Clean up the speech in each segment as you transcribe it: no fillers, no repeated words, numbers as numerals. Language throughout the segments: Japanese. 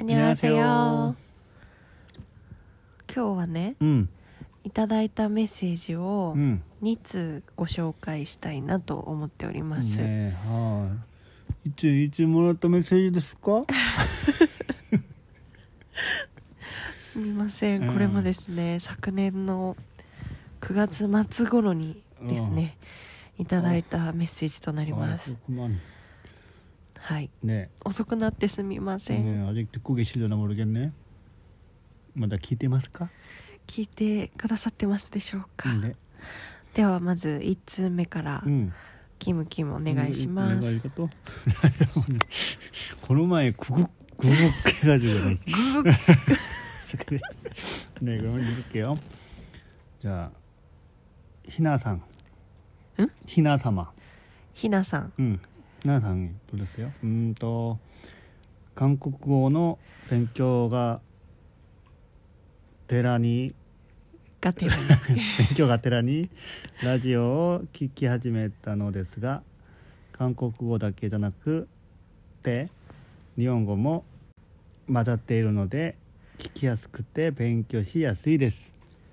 안녕하세요。今日はね、いただいたメッセージを2通ご紹介したいなと思っております。 ね、いつもらったメッセージですか？ すみません、これもですね、昨年の9月末頃にですね、いただいたメッセージとなります。はい、 ね、 遅くなってすみません。 아직 듣고 계시려나 모르겠네. まだ聞いてますか？ 聞いてくださってますでしょうか？ ね、 ではまず1通目から、キムお願いします。 この前ググ해가지고 네, 그러면 읽을게요. 자, 희나상. 응? 희나사마. 희나상. 희나상이 불렀어요. 또 한국어勉強がてらに勉強がてらにラジオを聞き始めたのですが、韓国語だけじゃなくて日本語も混ざっているので聞きやすくて勉強しやすいです。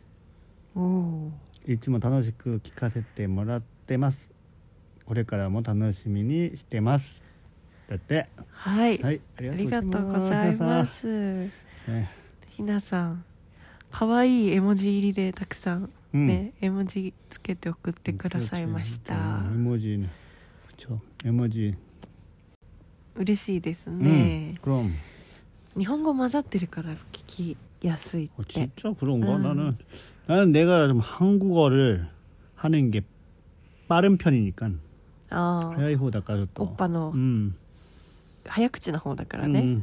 いつも楽しく聞かせてもらってます。これからも楽しみにしてます。だって。 はい、ありがとうございます。ひなさん、かわいい絵文字入りでたくさんね、絵文字つけて送ってくださいました。 絵文字ね。絵文字。 嬉しいですね。日本語混ざってるから聞きやすいって。 진짜 그런가? 나는 내가 좀 한국어를 하는 게 빠른 편이니까.早い方だからと。 おっぱの早口な方だからね。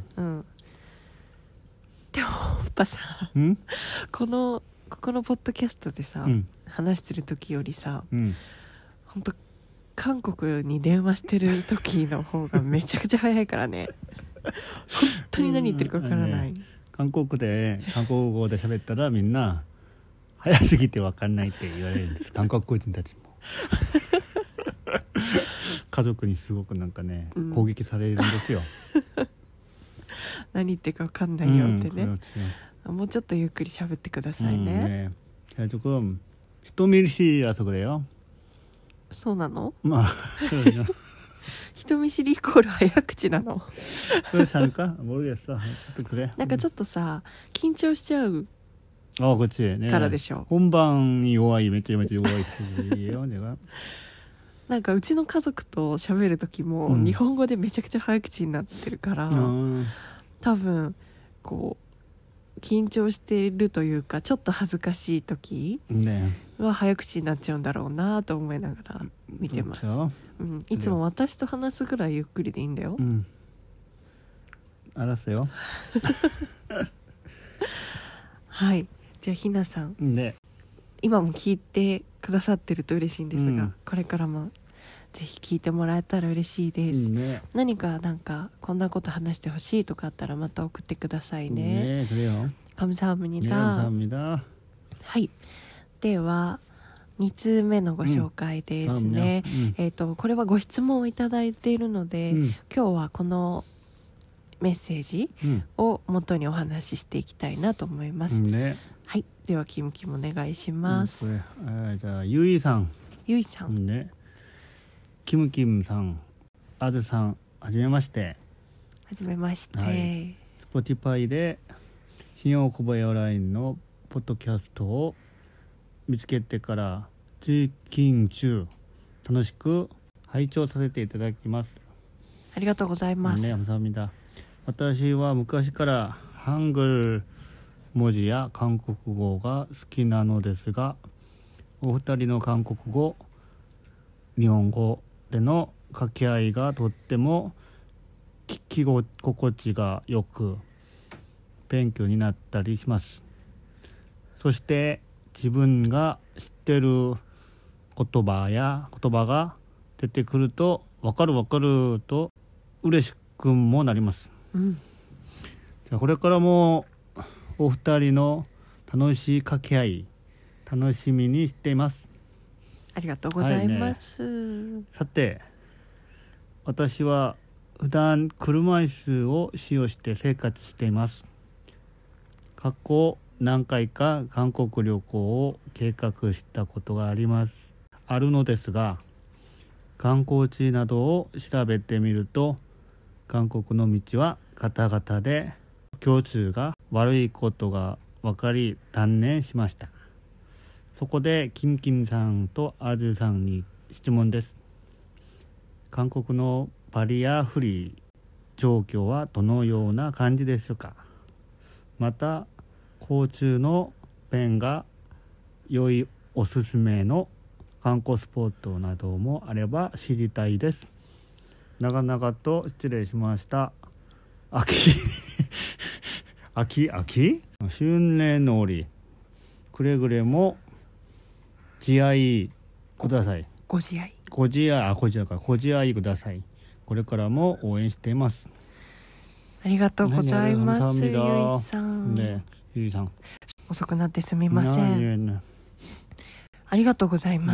でもおっぱさ、ここのポッドキャストでさ、話してる時よりさ、本当韓国に電話してる時の方がめちゃくちゃ早いからね。本当に何言ってるかわからない。 韓国語で喋ったらみんな早すぎてわかんないって言われるんです。韓国人たちも。家族にすごくなんかね、攻撃されるんですよ。 何言ってるかわかんないよってね。もうちょっとゆっくり喋ってくださいね。 조금人見知り라서 그래요. そうなの？人見知りイコール早口なの？ 그렇지 않을까? 모르겠어. 어쨌든 그래. なんかちょっとさ、緊張しちゃう。 그렇지. からでしょ。 本番に弱い、めちゃめちゃ弱い타입이에요, 내가. なんかうちの家族と喋る時も、日本語でめちゃくちゃ早口になってるから、多分こう緊張しているというかちょっと恥ずかしい時は早口になっちゃうんだろうなと思いながら見てます。いつも私と話すぐらいゆっくりでいいんだよ。 알았어요. はい、じゃあひなさん、今も聞いてくださってると嬉しいんですが、これからもぜひ聞いてもらえたら嬉しいです。何かなんかこんなこと話してほしいとかあったらまた送ってくださいね。감사합니다。はい。では2通目のご紹介ですね。これはご質問をいただいているので、今日はこのメッセージを元にお話ししていきたいなと思います。はい。ではキムお願いします。 じゃあゆいさん。 ね。 キムさん、あずさん、はじめまして。Spotify で新大久保エアラインのポッドキャストを見つけてから通勤中楽しく拝聴させていただきます。 ありがとうございます。 감사합니다。私は昔からハングル文字や韓国語が好きなのですが、お二人の韓国語、日本語での掛け合いがとっても聞き心地がよく勉強になったりします。そして自分が知ってる言葉が出てくると分かると嬉しくもなります。じゃあこれからもお二人の楽しい掛け合い楽しみにしています。 ありがとうございます。 さて、私は普段車椅子を使用して生活しています。過去何回か韓国旅行を計画したことがあるのですが、観光地などを調べてみると、韓国の道はガタガタで交通が悪いことが分かり断念しました。そこでキンキンさんとアズさんに質問です。韓国のバリアフリー状況はどのような感じでしょうか。また交通の便が良いおすすめの観光スポットなどもあれば知りたいです。長々と失礼しました。秋春麗のりくれぐれも自愛ください。 ご自愛ください。これからも応援しています。 ありがとうございます。ゆいさん、 ね、ゆいさん遅くなってすみません。ありがとうございます。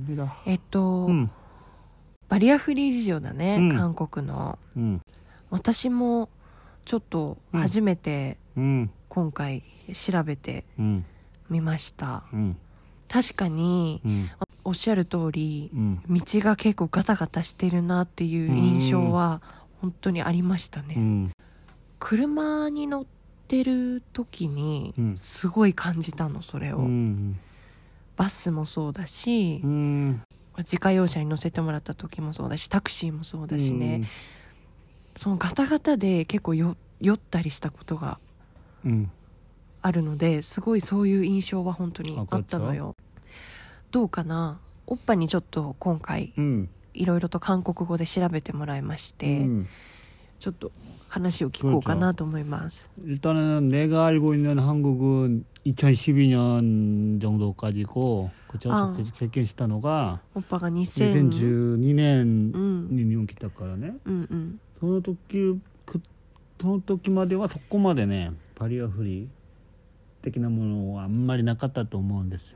バリアフリー事情だね、韓国の、私もちょっと初めて今回調べてみました。確かに、おっしゃる通り、道が結構ガタガタしてるなっていう印象は本当にありましたね。車に乗ってる時にすごい感じたの、それを。バスもそうだし、自家用車に乗せてもらった時もそうだし、タクシーもそうだしね、そのガタガタで結構酔ったりしたことがあるので、すごいそういう印象は本当にあったのよ。どうかな、おっぱにちょっと今回いろいろと韓国語で調べてもらいまして、ちょっと話を聞こうかなと思います。 일단은 내가 알고 있는 한국은 2012년 정도까지고, 그쵸? 개ken시다のが 오빠가 2012年に日本来たからね。その時まではそこまでね、バリアフリー的なものはあんまりなかったと思うんですよ。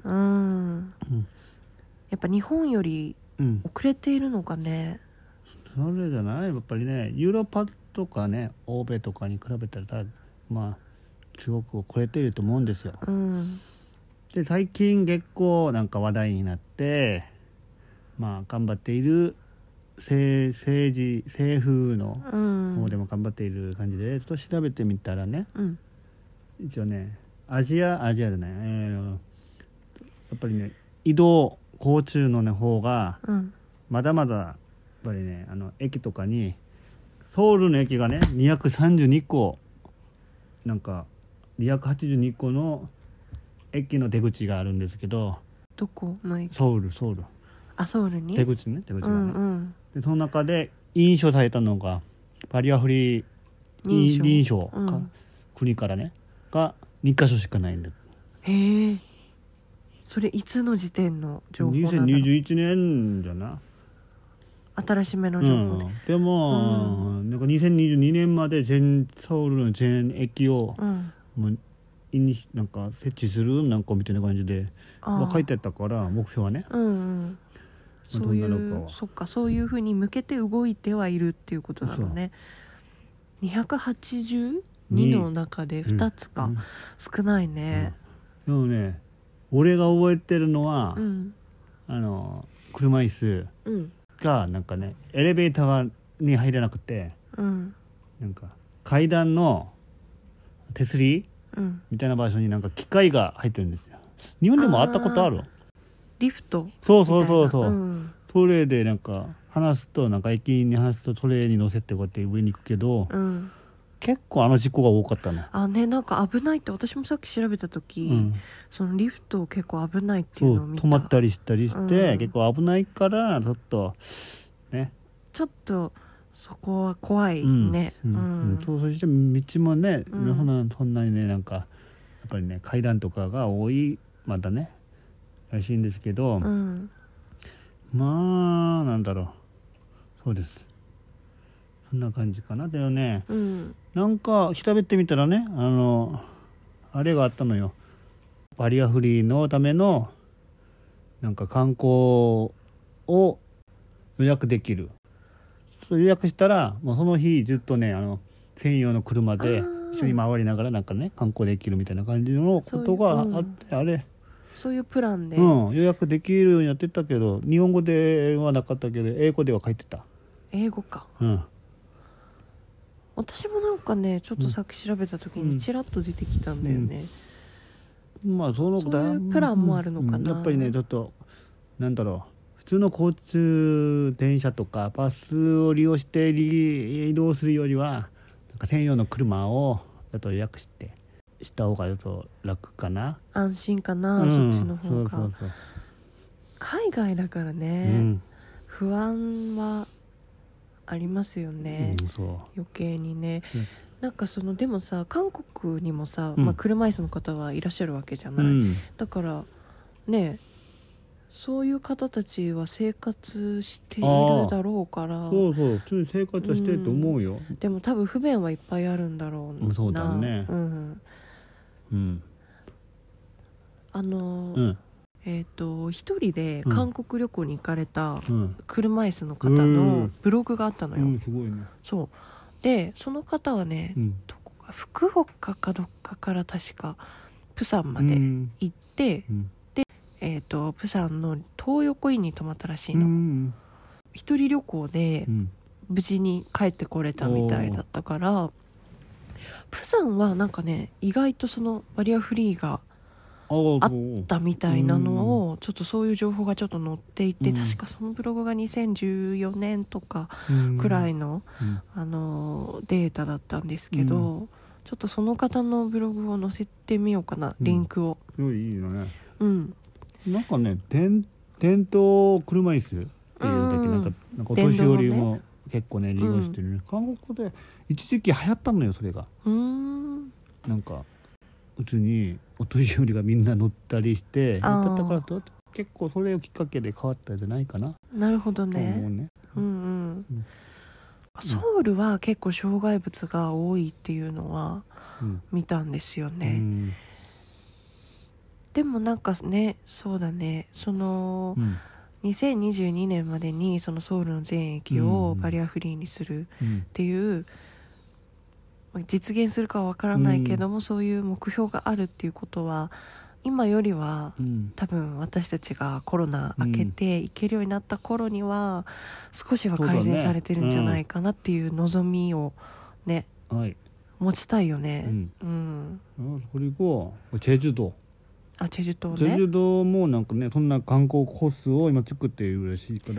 やっぱ日本より遅れているのかね。 それじゃない、やっぱりね、ヨーロッパとかね、欧米とかに比べたらまあすごく超えていると思うんですよ。で最近結構なんか話題になって、まあ頑張っている政府の方でも頑張っている感じで、ちょっと調べてみたらね、一応ね、アジアじゃない、やっぱりね、交通の、ね、方がまだまだやっぱりね、駅とかにソウルの駅がね232個なんか282個の駅の出口があるんですけど、 どこの駅？ ソウルあ、ソウルに出口がね、でその中で認証されたのがバリアフリー認証か、国からねが2カ所しかないんだ。 へえ、それいつの時点の情報なんだろう。 2021年じゃな、 新しめの情報で、 でも、なんか2022年までソウルの全駅を、もうなんか設置するなんかみたいな感じで書いてあったから、目標はね、 そういうそういうふうに向けて動いてはいるっていうことなのね。282の中で2つか、少ないね。 でもね、俺が覚えてるのは、車椅子がなんかね、エレベーターに入れなくて、なんか階段の手すり、みたいな場所になんか機械が入ってるんですよ。日本でもあったことある？ リフト。 そう、それでなんか話すと、なんか駅に話すとそれに乗せてこうやって上に行くけど、結構事故が多かったの。 なんか危ないって、私もさっき調べた時、そのリフト結構危ないっていうのを見た。 止まったりしたりして、結構危ないからちょっとね、 ちょっとそこは怖いね。 そして道もね、そんなにね、なんかやっぱりね、階段とかが多いまだねらしいんですけど、まあなんだろう、そうです、そんな感じかな。でもね、なんか調べてみたらね、あれがあったのよ。バリアフリーのためのなんか観光を予約できる予約したらもうその日ずっとね専用の車で一緒に回りながらなんかね観光できるみたいな感じのことがあって、あれそういうプランで、 予約できるようになってたけど日本語ではなかったけど英語では書いてた。 英語か。 うん私もなんかねちょっとさっき調べた時にちらっと出てきたんだよね、 まあそういうプランもあるのかな、 やっぱりねちょっとなんだろう、普通の交通電車とかバスを利用して移動するよりはなんか専用の車を予約した方がちょっと楽かな、 安心かな、そっちの方が。 そう海外だからね、不安はありますよね、 そう余計にね、なんかでもさ韓国にもさ、 うん車椅子の方はいらっしゃるわけじゃない、だからねそういう方たちは生活しているだろうから、 そう普通に生活はしてると思うよ、 でも多分不便はいっぱいあるんだろうな。 そうだね、 一人で韓国旅行に行かれた車椅子の方のブログがあったのよ、 すごいね。 そうでその方はね、どこか福岡かどっかから確かプサンまで行って、でプサンの東横インに泊まったらしいの、一人旅行で無事に帰ってこれたみたいだったから、プサンはなんかね意外とバリアフリーがあったみたいなのをちょっとそういう情報がちょっと載っていて、確かそのブログが2014年とかくらいの、データだったんですけど、ちょっとその方のブログを載せてみようかな、リンクを。 いいよね。なんかね電動車椅子っていうんだっけ、なんかお年寄りも結構ね利用してるね、韓国で一時期流行ったのよそれが。なんか普通にお年寄りがみんな乗ったりしてだったから結構それをきっかけで変わったんじゃないかな。 なるほどね。ソウルは結構障害物が多いっていうのは見たんですよね、でもなんかねそうだね2022年までにソウルの全駅をバリアフリーにするっていう、実現するかは分からないけども、そういう目標があるっていうことは今よりは、多分私たちがコロナ明けて行けるようになった頃には少しは改善されてるんじゃないかなっていう望みをね、持ちたいよね。 그리고 제주도 제주도ね。 제주도もなんかねそんな観光コースを今作っているらしいから。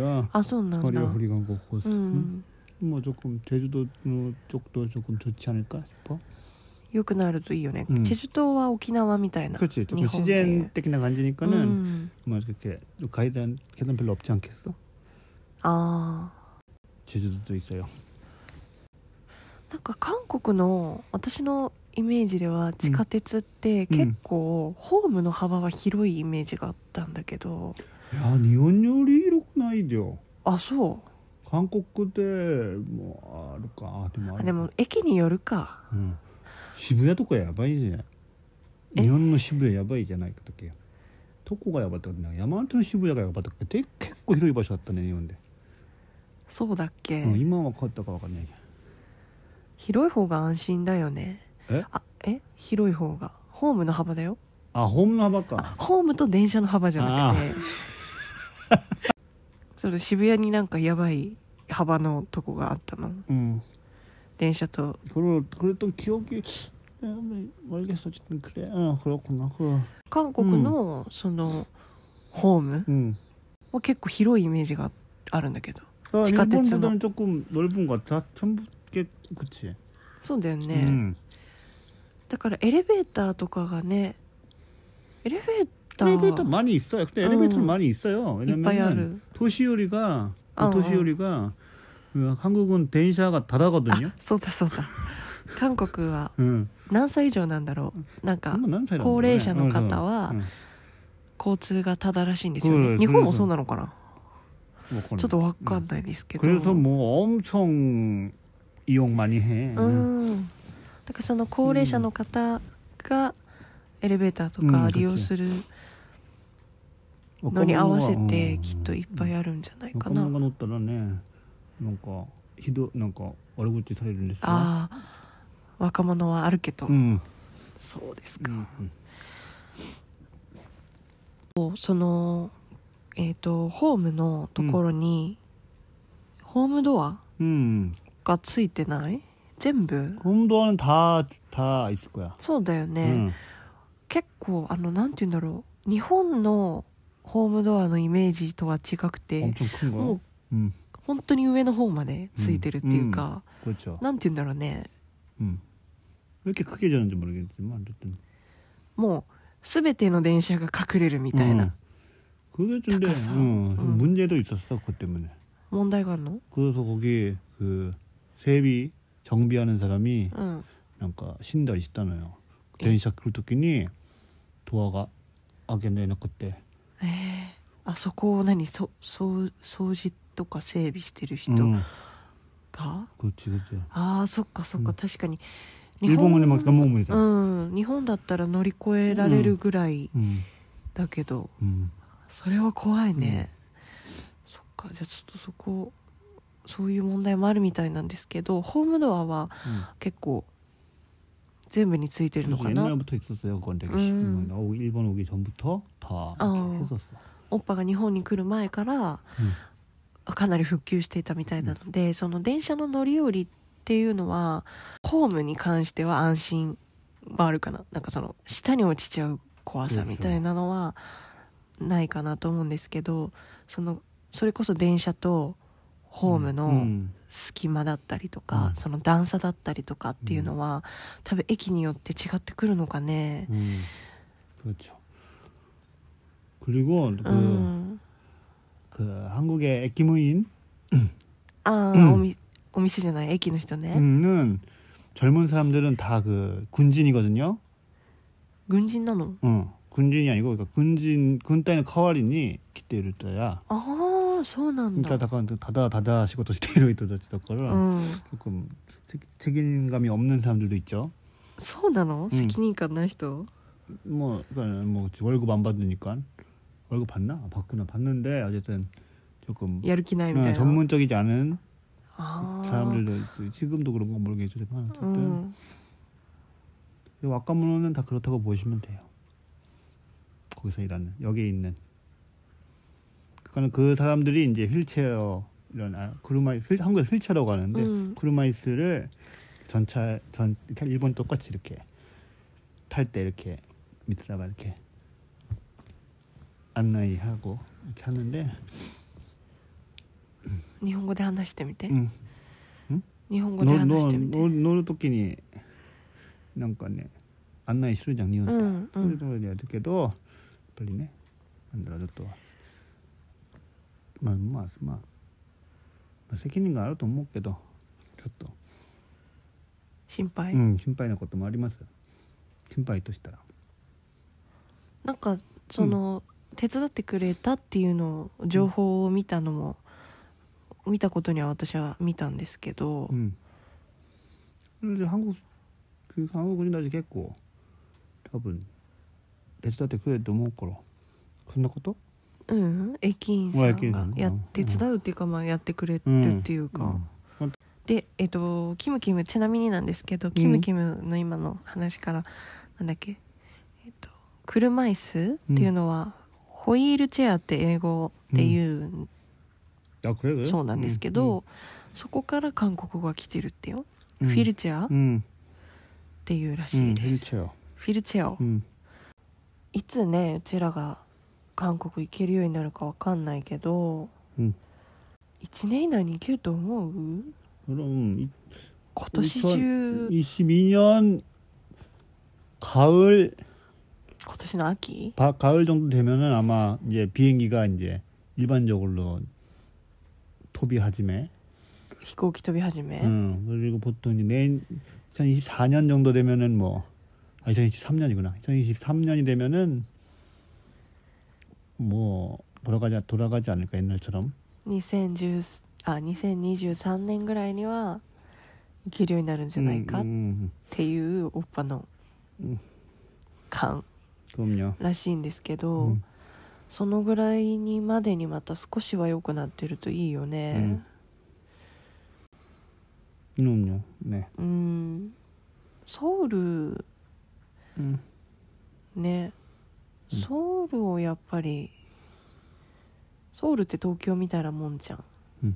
そうなんだ。 バリアフリー観光コース。もう조금 제주도の쪽도 조금 좋지 않을까 싶어。 よくなるといいよね。チェジュ島は沖縄みたいな。 그렇지。自然的な感じ니까는 뭐 이렇게 계단 별로 없지 않겠어? 제주도도 있어요。 なんか韓国の私のイメージでは地下鉄って結構ホームの幅は広いイメージがあったんだけど。 いや日本より広くないよ。 そう。 韓国でもあるか。 でも駅によるか。 渋谷とかやばいじゃん。日本の渋谷やばいじゃないかとけ。どこがやばかったかな。山手の渋谷がやばかったか。結構広い場所あったね日本で。 そうだっけ。 今は変わったか分かんない。 広い方が安心だよね。広い方がホームの幅だよ。 ホームの幅か。 ホームと電車の幅じゃなくてそれ渋谷になんかやばい幅のとこがあったの。電車と 그랬던 기억이 모르겠어. 어쨌든 그래. 그렇구나. 韓国のホームは結構広いイメージがあるんだけど、地下鉄の。 일본보다는 조금 넓은 것 같아. 전부 그치. そうだよね。だからエレベーターとかがね、エレベーター 많이 있어요. 근데 엘리베이터는 많이 있어요. 왜냐면 도시요리가 한국은電車が 다르거든요. そうだ韓国は何歳以上なんだろう。なんか高齢者の方は交通がただらしいんですよね。日本もそうなのかな。ちょっと分かんないですけど。 그래서 뭐 엄청 이용 많이 해. だからその高齢者の方がエレベーターとか利用するのに合わせてきっといっぱいあるんじゃないかな。 若者が乗ったらね、なんかなんか悪口されるんですよ。 ああ、若者はあるけど、 うん、 そうですか。 うんそのホームのところに、ホームドアがついてない？全部？ 홈도어는 다 있을 거야. そうだよね、結構なんて言うんだろう、日本のホームドアのイメージとは違くて、 엄청 큰 거. もう本当に上の方までついてるっていうか、 그렇죠. なんて言うんだろうね、 왜 이렇게 크게 졌는지 모르겠지만 어쨌든 もう全ての電車が隠れるみたいな、 그게 좀 닦았어. 좀 문제도 있었어 그것 때문에. 問題があるの？ 그래서 거기 그 세비 정비하는 사람이 うん、 뭔가 신다 있었잖아요.電車来る時に 도어가開けれなくて、 あそこを掃除とか整備してる人が、 그렇지. ああ、そっかそっか、確かに 일본어는 막 넘어오면 되잖아. 日本だったら乗り越えられるぐらいだけど、それは怖いね、そっか。じゃあちょっとそういう問題もあるみたいなんですけど、ホームドアは結構全部についてるのかな。 옛날부터 있었어요. 그건 되게 일본 오기 전부터 다 이렇게 했었어. オッパが日本に来る前からかなり復旧していたみたいなので、その電車の乗り降りっていうのはホームに関しては安心はあるかな。なんかその下に落ちちゃう怖さみたいなのはないかなと思うんですけど、それこそ電車とホームの隙間だったりとか、その段差だったりとかっていうのは、多分駅によって違ってくるのかね。 그렇죠. 그리고 그 한국의駅무인 お店じゃない駅の人ね。 는 젊은 사람들은 다 그 군진이거든요. 軍人なの？ 군진이 아니고 그러니까 군단의 카와리니 기대를 떠야. ああ、そうなんだ。 그러니까 다다仕事している人たちだから 조금 책임감이 없는 사람들도 있죠. そうなの？責任感ない人？ 뭐 월급 안 받으니까. 월급 받나? 받는데 어쨌든 조금 やる気ないみたいな。 전문적이지 않은 사람들도 있어요. 지금도 그런 건 모르겠지만 어쨌든 와카모노는 다 그렇다고 보시면 돼요. 거기서 일하는 여기에 있는. 그러니까 그 사람들이 이제 휠체어 이런 한국에서 휠체어라고 하는데 구르마이스를 이렇게 일본 똑같이 이렇게 탈 때 이렇게 밑에다가 이렇게 안내하고 이렇게 하는데. 日本語で話してみて。 응? 日本語で話してみて。 乗る時になんかね案内するじゃん日本って。そういうところでやるけどやっぱりね、なんだろう、ちょっとまあ責任があると思うけどちょっと心配？ 心配なこともあります。心配としたらなんかその、手伝ってくれたっていうのを情報を見たのも、見たことには私は見たんですけど、 그래서 한국인들이 結構多分手伝ってくれると思うから。そんなこと？ 駅員さんが手伝うっていうか、やってくれるっていうか、でキムキム、ちなみになんですけど、キムキムの今の話からなんだっけ、車椅子っていうのは、ホイールチェアって英語で言う、そうなんですけど、そこから韓国語が来てるってよ。フィルチェアっていうらしいです。フィルチェア、いつねうちらが韓国行けるようになるかわかんないけど、1年以内に行けると思う？ 그럼 今年中。 2022년 가을, 今年の秋？ 가을 정도 되면은 아마 이제 비행기가 이제 일반적으로 토비하지매. 飛行機飛び始め。 그리고 보통 이제 내년 2024년 정도 되면은 2023년이구나. 2023년이 되면은 돌아가지 않을까 옛날처럼. 2023年ぐらいには行けるようになるんじゃないかっていうオッパの感らしいんですけど、そのぐらいにまでにまた少しは良くなってるといいよね。 그럼요. 네. ソウルね、ソウルをやっぱりソウルって東京みたいなもんじゃん。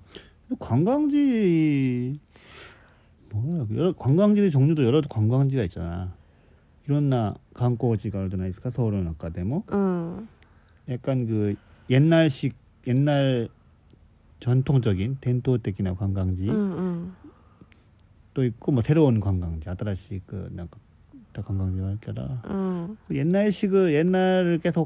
관광지 뭐야 여러 관광지의 종류도 여러 관광지가 있잖아. 이런나 관광지가 어디나 있을까? 서울은 아까 데모. 약간 그 옛날식 옛날 전통적인伝統的な 관광지 또 있고 뭐 새로운 관광지, 아따라시 그 뭔가 관광지가 있더라. 옛날식을 옛날을 계속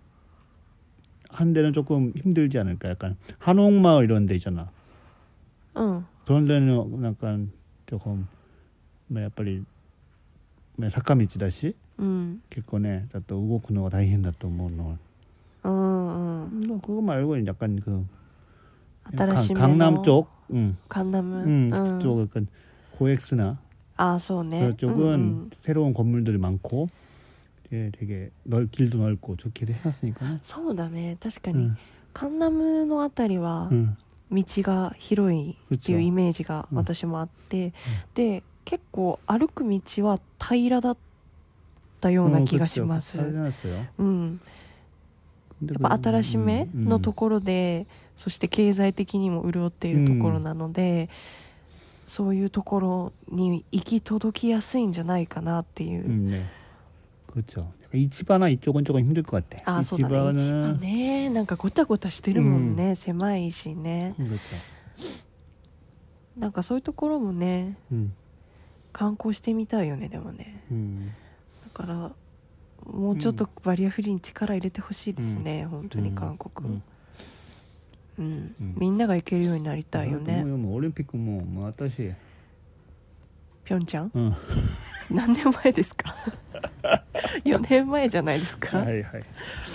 한 데는 조금 힘들지 않을까? 약간 한옥마을 이런 데 있잖아. 그런 데는 약간 조금 뭐やっぱり 坂道だし、結構ね、だと動くのが大変だと思うの。그거 말고 약간 그 강남 쪽, 강남은 그쪽 약간 고엑스나 그쪽은 새로운 건물들이 많고 되게 길도 넓고 좋게 해놨으니까. そうだね、確かにカンナムのあたりは道が広いっていうイメージが私もあって、で結構歩く道は平らだったような気がします。やっぱ新しめのところで、そして経済的にも潤っているところなので、そういうところに行き届きやすいんじゃないかなっていう。 그렇죠. 이치바나 이쪽은 조금 힘들 것 같아. そうだね。市場ね、なんかごちゃごちゃしてるもんね、狭いしね。なんかそういうところもね、観光してみたいよね、でもね。だからもうちょっとバリアフリーに力入れてほしいですね、本当に韓国。みんなが行けるようになりたいよね。 オリンピックも私ピョンチャン、何年前ですか4年前じゃないですか。はいはい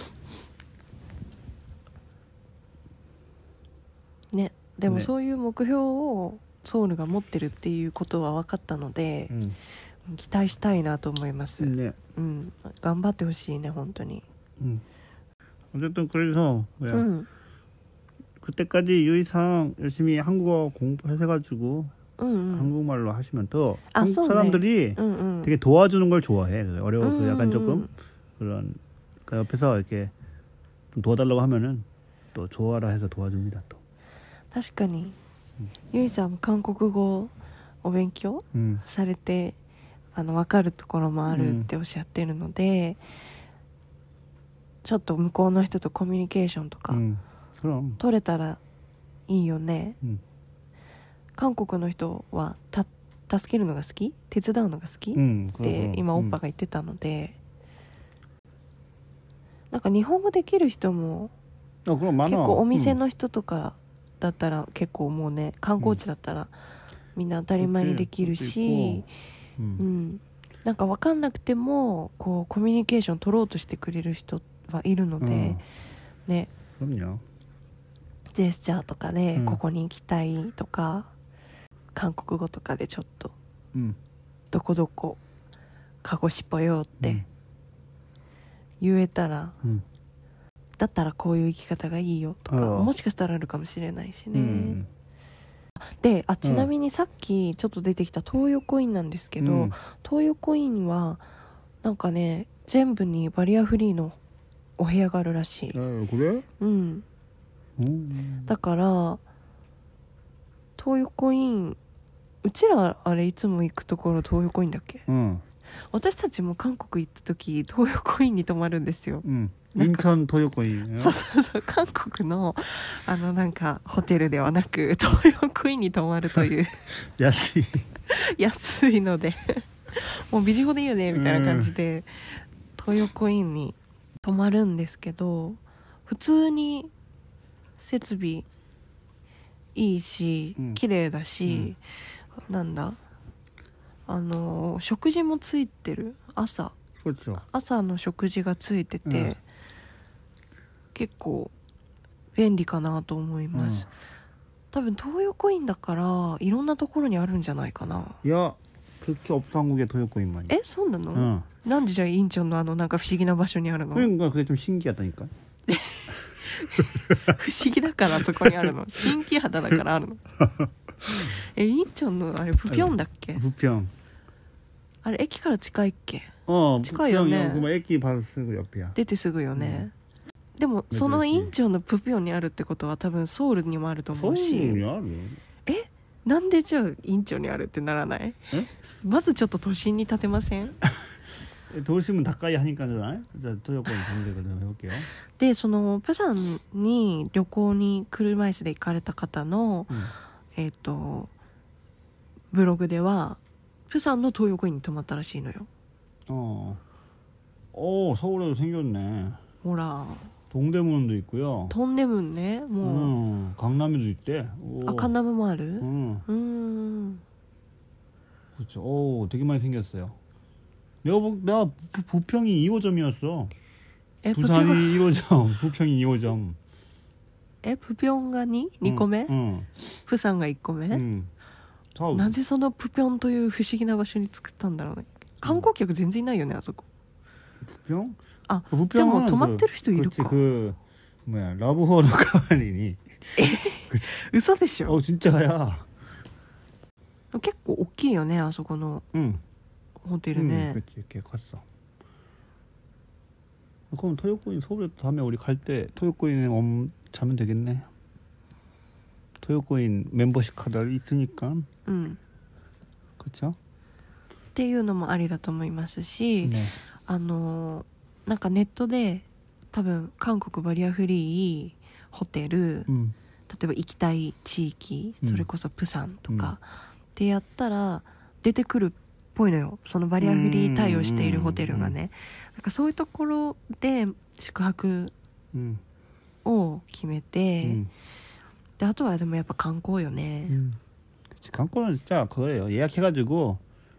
ね。でもそういう目標をソウルが持ってるっていうことは分かったので、期待したいなと思います、ね。頑張ってほしいね、本当に。 어쨌든 그래서 그때까지 유이상 열심히 한국어 공부해가지고 한국말로 하시면 더 한국 사람들이 되게 도와주는 걸 좋아해. 어려워서 약간 조금 그런 그러니까 옆에서 이렇게 좀 도와달라고 하면은 또 좋아라 해서 도와줍니다. 또. 確かにユイさんも韓国語お勉強されて、分かるところもあるっておっしゃってるので、ちょっと向こうの人とコミュニケーションとか取れたらいいよね。韓国の人は助けるのが好き、手伝うのが好き、って今オッパが言ってたので、なんか日本語できる人も結構お店の人とかだったら結構もうね、観光地だったらみんな当たり前にできるし、なんか分かんなくてもこうコミュニケーション取ろうとしてくれる人はいるので、ね、ジェスチャーとかね、ここに行きたいとか韓国語とかでちょっと、どこどこ鹿児島よって言えたら、だったらこういう生き方がいいよとか、もしかしたらあるかもしれないしね。で、ちなみにさっきちょっと出てきた東横インなんですけど、東横インはなんかね、全部にバリアフリーのお部屋があるらしい。これ？だから東横イン、うちらあれいつも行くところ東横インだっけ？私たちも韓国行った時東横インに泊まるんですよ。 インチョン東横イン。 そうそうそう、韓国のなんかホテルではなく東横インに泊まるという安いのでもうビジホでいいよねみたいな感じで、東横インに泊まるんですけど、普通に設備いいし、綺麗だし、なんだ、食事もついてる。朝の食事がついてて、結構便利かなと思います。多分東横インだからいろんなところにあるんじゃないかな。 いや、그렇게 없어 한국에東横イン많이。 そうなの？なんでじゃあインチョンのなんか不思議な場所にあるの？ 그러니까 그게 좀 신기하다니까。 不思議だからそこにあるの。新規肌だからあるの。 インチョンのあれプピョンだっけ？ 부평. あれ駅から近いっけ？ 近いよね。뭐駅바로すぐ옆이야. 出てすぐよね、でもそのインチョンのプピョンにあるってことは多分ソウルにもあると思うし、 서울이ある？ なんでじゃあインチョンにあるってならない？まずちょっと都心に建てません？ 도심은 가까이 하니까잖아요. 토요권 검색을 해볼게요. でそのプサンに旅行に車椅子で行かれた方の、ブログではプサンの東横インに泊まったらしいのよ。 서울에도 생겼네. ほら 동대문도 있고요. 동대문ねもう 강남에도 있대. 강남은 뭐 알아? 그렇죠. 되게 많이 생겼어요. 내가 부평이 2호점이었어. 부산이 1호점, 부평이 2호점. 부평가 2個目? プサンが1個目? なぜそのプピョンという不思議な場所に作ったんだろうね。観光客全然いないよねあそこ。 부평? でも泊まってる人いるか。 뭐야 라브호로 가발리니. 嘘でしょ。 진짜야. 結構大きいよねあそこのホテルね。 그렇지 이렇게 컸어. 그럼 토요코인 서울에 다음에 우리 갈 때 토요코인에 자면 되겠네. 토요코인 멤버십 카드 있으니까. 그렇죠? っていうのもありだと思いますし、 ね、 なんかネットで多分韓国バリアフリーホテル、例えば行きたい地域、それこそプサンとか、ってやったら出てくるっぽいのよ。そのバリアフリー対応しているホテルがね、なんかそういうところで宿泊を決めて、であとはでもやっぱ観光よね。 観光은 진짜 그거예요. 예약해가지고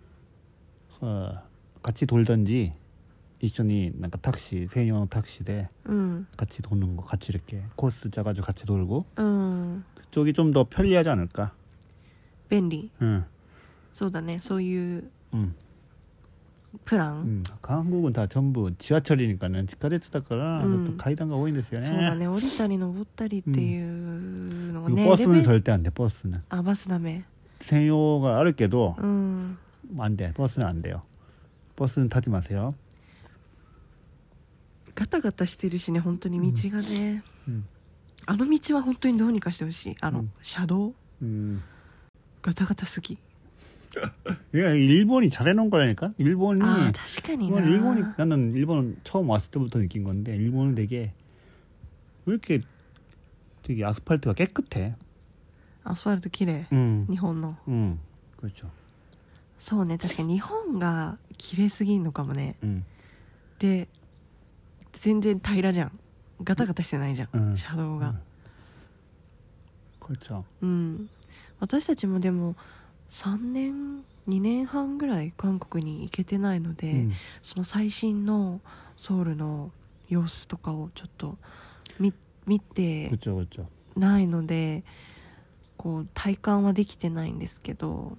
같이 돌던지 이전이 뭔가 택시専用 택시대 같이 도는 거, 같이 이렇게 코스 짜가지고 같이 돌고 그쪽이 좀 더 편리하지 않을까? 便利。そうだね。そういうプラン。 한국은 다 전부 지하철이니까는 지하철だから 또階段が 多いんですよね。 そうだね。降りたり登ったりっていうのがね。 버스는 절대 안 돼. 버스는. バスダメ。 専用가 あるけど 안 돼. 버스는 안 돼요. 버스는 타지 마세요. ガタガタしてるしね本当に道がね、あの道は本当にどうにかしてほしい。車道、ガタガタすぎ。 일본이 잘해놓은 거라니까. 일본이 確かにな。 일본이 나는 일본 처음 왔을 때부터 느낀 건데 일본은 되게 왜 이렇게 되게 아스팔트가 깨끗해. アスファルト綺麗、日本の。 그렇죠. そうね確かに日本が綺麗すぎんのかもね。で全然平らじゃん。ガタガタしてないじゃん、車道が。 그렇죠. 私たちもでも3年2年半ぐらい韓国に行けてないので、その最新のソウルの様子とかをちょっと見てないので、こう体感はできてないんですけど、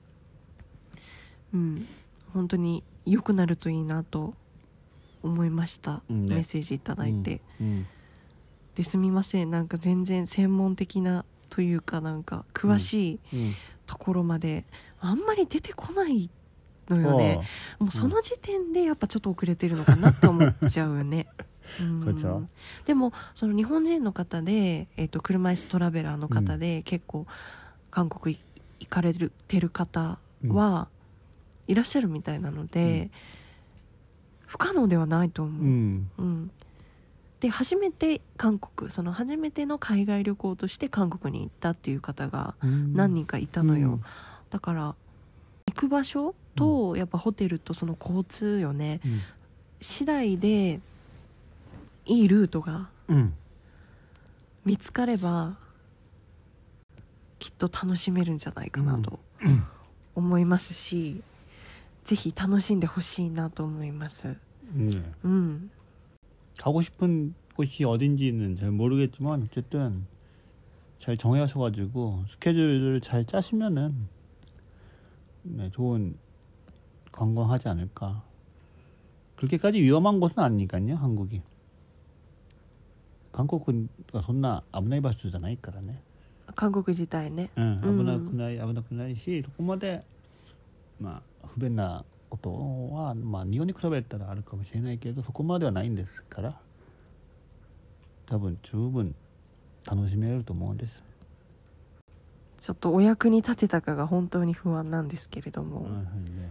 本当に良くなるといいなと思いました、メッセージいただいて、ですみませんなんか全然専門的なというかなんか詳しいところまであんまり出てこないのよね。もうその時点でやっぱちょっと遅れてるのかなって思っちゃうよね。でもその日本人の方で、車椅子トラベラーの方で、結構韓国行かれてる方はいらっしゃるみたいなので、不可能ではないと思う。で初めて初めての海外旅行として韓国に行ったっていう方が何人かいたのよ。だから行く場所とやっぱホテルとその交通よね、次第でいいルートが見つかればきっと楽しめるんじゃないかなと思いますし、ぜひ楽しんでほしいなと思います。 가고 싶은 곳이 어딘지는 잘 모르겠지만 어쨌든 잘 정하셔가지고 스케줄을 잘 짜시면은 좋은 관광하지 않을까. 그렇게까지 위험한 곳은 아니니까요 한국이. 한국은 존나危ない場所じゃないからね。 韓国自体ね、 危なくないし、そこまでまあ不便なことは、まあ、日本に比べたらあるかもしれないけど、そこまではないんですから、多分十分楽しめると思うんです。 ちょっとお役に立てたかが本当に不安なんですけれども、 네.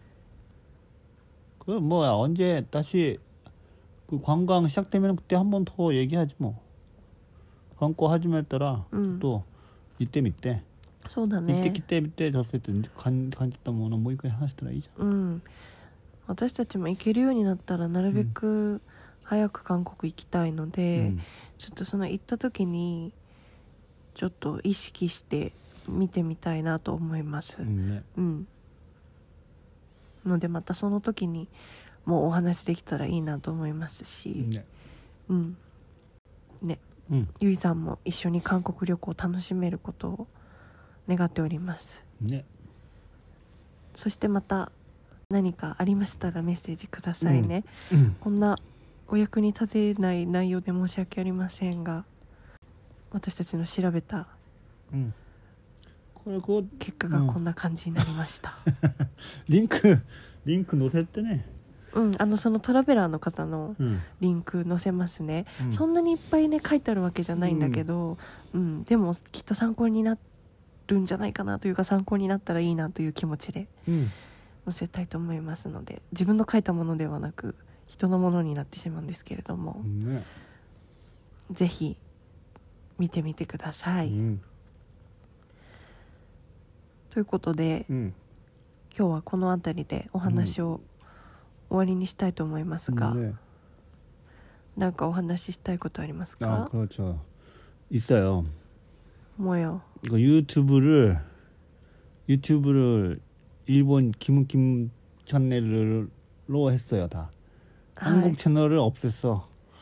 그 뭐 언제 다시 그 관광 시작되면 그때 한번 더 얘기하지 뭐. 관광 하지만 따라 또 이때 밑에. そうだね。 이때 기때 밑에 졌을 때 간졌다 뭐는 뭐 이거 하시더라 이제. 私たちも行けるようになったらなるべく早く韓国行きたいので、ちょっとその行った時にちょっと意識して見てみたいなと思います。のでまたその時にもうお話できたらいいなと思いますし、ゆいさんも一緒に韓国旅行を楽しめることを願っております。そしてまた何かありましたらメッセージくださいね。こんなお役に立てない内容で申し訳ありませんが、私たちの調べた結果がこんな感じになりました。 リンク載せてね。 そのトラベラーの方のリンク載せますね。そんなにいっぱいね書いてあるわけじゃないんだけど、でもきっと参考になるんじゃないかなというか、参考になったらいいなという気持ちで載せたいと思いますので、自分の書いたものではなく人のものになってしまうんですけれども、ぜひ見てみてください。ということで、今日はこの辺りでお話を終わりにしたいと思いますが、なんかお話ししたいことありますか？ 그렇죠. 있어요. 뭐요? 이거 유튜브를 일본 김 채널로 했어요. 다. 한국 채널을 없앴어.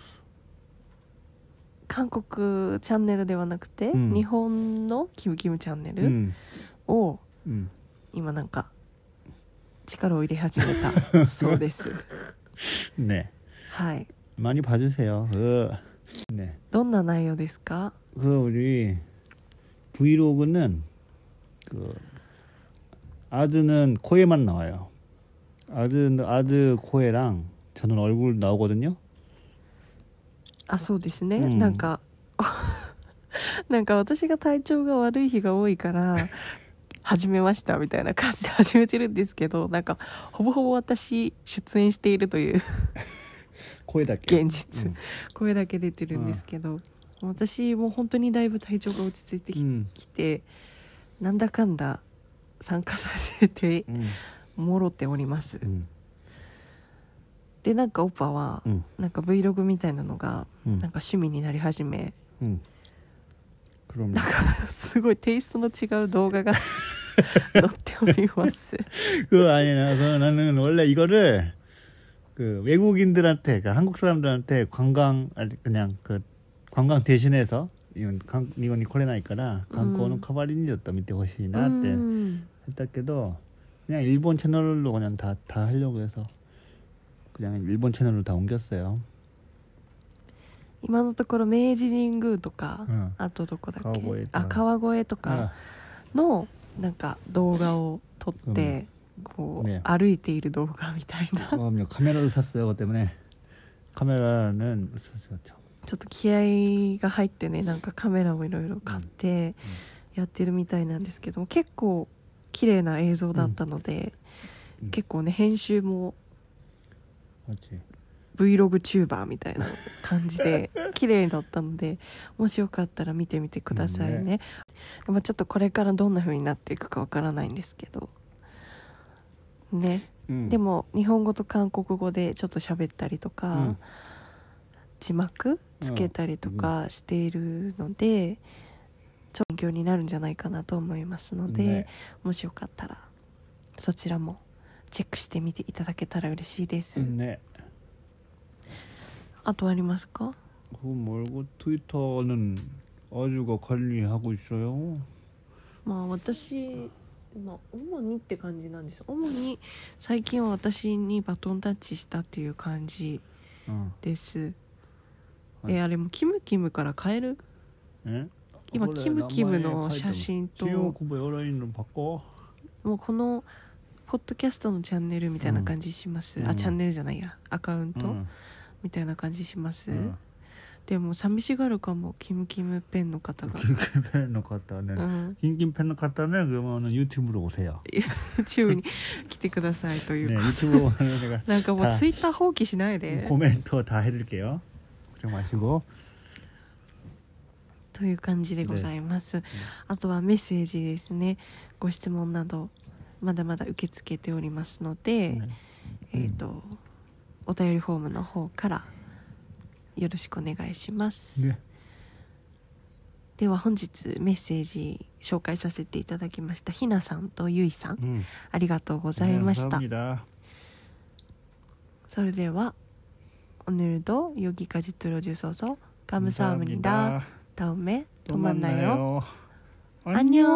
韓国チャンネルではなくて、日本のキムチャンネルを今なんか力を入れ始めたそうです。 ね。 はい。 많이 봐주세요. 네. どんな内容ですか？ 우리 브이로그는 아드는 코에만 나와요. 아드 코에랑 저는 얼굴 나오거든요. あ、そうですね。なんか私が体調が悪い日が多いから始めましたみたいな感じで始めてるんですけど、なんかほぼほぼ私出演しているという声だけ現実、声だけ出てるんですけど、私も本当にだいぶ体調が落ち着いてきて、なんだかんだ参加させてもろております。でなんかオパはなんか Vlog みたいなのがなんか趣味になり始め、なんかすごいテイストの違う動画が載っております。 그거 아니라 나는 원래 이거를 그 외국인들한테, 그러니까 한국 사람들한테 그냥 그 관광 대신해서 이건 코레나이까라 관광은 카바리니였다 밑에 호시나 때 했다께도 그냥 일본 채널로 그냥 다 하려고 해서 그냥 일본 채널로 다 옮겼어요. 今のところ明治神宮とか、あとどこだっけ、川越とかのなんか動画を撮ってこう歩いている動画みたいな。 카메라도 샀어요. 그 때문에 카메라는 샀죠. ちょっと気合が入ってね、なんかカメラをいろいろ買ってやってるみたいなんですけども、結構綺麗な映像だったので、結構ね編集もVlog チューバーみたいな感じで綺麗だったので、もしよかったら見てみてくださいね。ちょっとこれからどんな風になっていくかわからないんですけどね、でも日本語と韓国語でちょっと喋ったりとか、字幕つけたりとかしているので、ちょっと勉強になるんじゃないかなと思いますので、もしよかったらそちらもチェックしてみていただけたら嬉しいです。あとありますか？ 그거 말고 트위터는 아주가 관리하고 있어요. 私、主にって感じなんです。主に最近は私にバトンタッチしたっていう感じです。あれもキムから変える？ 今キムキムの写真ともうこのポッドキャストのチャンネルみたいな感じします、チャンネルじゃないやアカウント、みたいな感じします、でも寂しがるかもキムキムペンの方が 팬の方ね그러면 유튜브로 오세요. 유튜브に来てくださいというか、 네, 유튜브 내가 なんかもうツイッター放棄しないで 코멘트 다 해드릴게요. 걱정 마시고. という感じでございます、あとはメッセージですね。ご質問などまだまだ受け付けておりますので、お便りフォームの方からよろしくお願いします、では本日メッセージ紹介させていただきましたひなさんとゆいさん、ありがとうございました。それでは오늘도 여기까지 들어주셔서 감사합니다. 다음에 또 만나요. 안녕.